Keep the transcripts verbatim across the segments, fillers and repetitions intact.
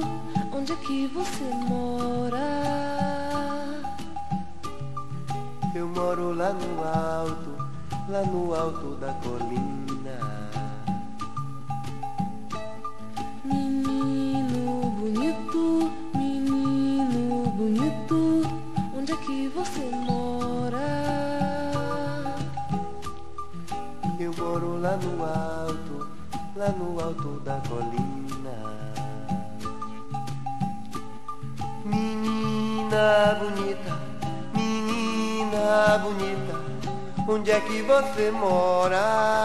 onde é que você mora? Eu moro lá no alto, lá no alto da colina. Menino bonito, menino bonito, onde é que você mora? Eu moro lá no alto, lá no alto da colina. Menina bonita, menina bonita, onde é que você mora?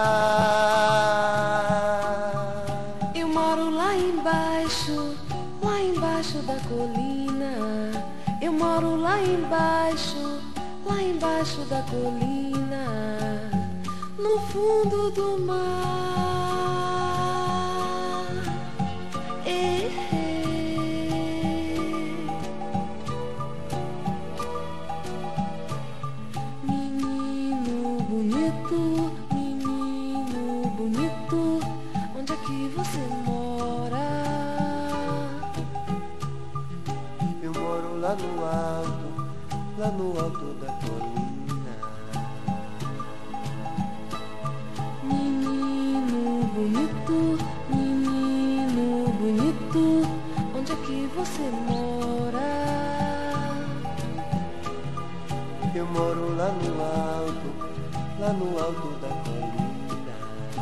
Eu moro lá embaixo, lá embaixo da colina. Eu moro lá embaixo, lá embaixo da colina, no fundo do mar. Eh, eh. Menino bonito, menino bonito, onde é que você mora? Eu moro lá no alto, lá no alto da colina. Menino bonito, menino bonito, onde é que você mora? Eu moro lá no alto, lá no alto da colina.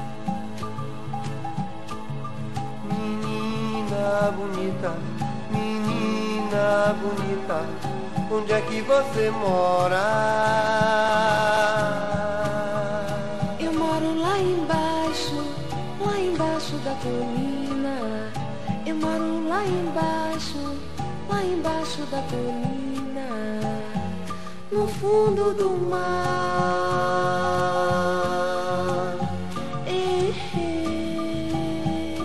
Menina bonita, menina bonita, onde é que você mora? Eu moro lá embaixo, lá embaixo da colina. Eu moro lá embaixo, lá embaixo da colina, no fundo do mar. Eh, eh.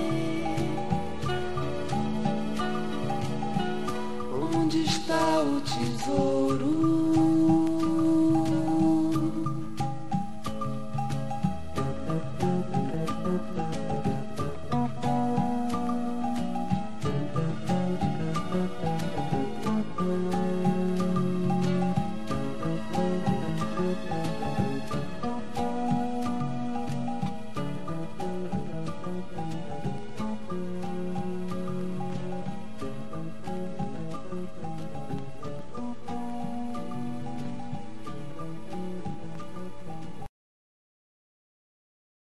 Onde está o tesouro?